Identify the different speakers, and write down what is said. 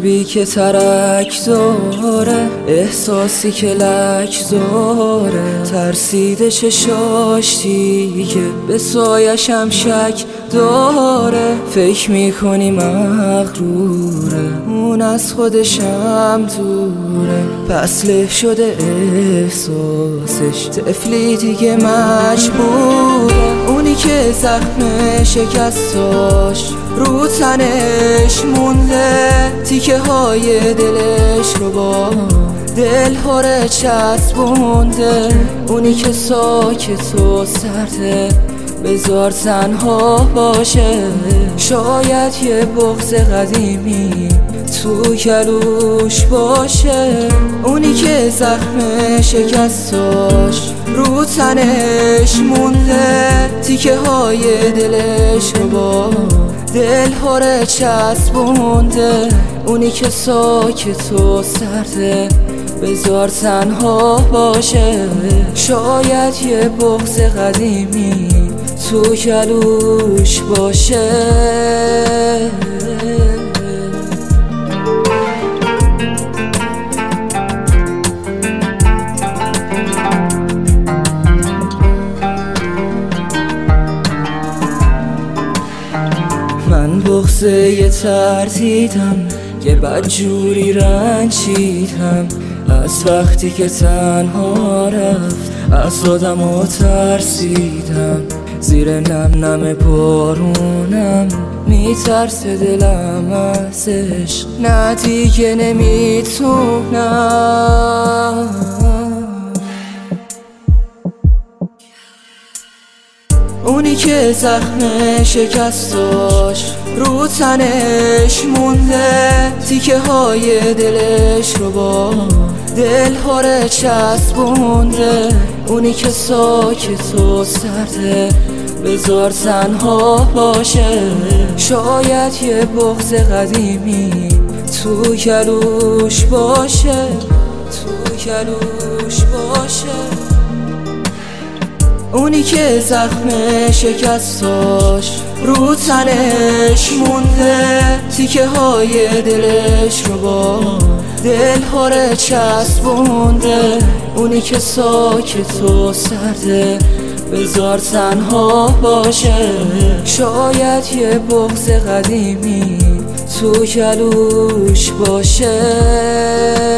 Speaker 1: قلبی که ترک داره، احساسی که لک داره، ترسیده چشاش دیگه به سایشم شک داره. فکر میکنی مغروره، اون از خودشم دوره، پس له شده احساسش، طفلی دیگه مجبوره. اونی که زخم شکستاش رو تنش مونده، تیکه های دلش رو با دل هره چسبونده. اونی که ساکت و سرده بذار تنها باشه، شاید یه بغض قدیمی تو گلوش باشه. اونی که زخم شکستاش رو تنش مونده، تیکه های دلش رو با دل هره چسبونده. اونی که ساکت و سرده بذار تنها باشه، شاید یه بغض قدیمی تو گلوش باشه. من بغضه تردیدم که بدجوری رنجیدم، از وقتی که تنها رفت از آدم و ترسیدم. زیر نم نم بارونم میترسه دلم ازش، نه دیگه نمیتونم. اونی که زخم شکستاش رو تنش مونده، تیکه های دلش رو با دل هره چسبونده. اونی که ساکت و سرده بذار تنها باشه، شاید یه بغض قدیمی تو گلوش باشه، تو گلوش باشه. اونی که زخم شکستاش رو تنش مونده، تیکه های دلش رو با دل هره چسبونده. اونی که ساکت و سرده بذار تنها باشه، شاید یه بغض قدیمی تو گلوش باشه.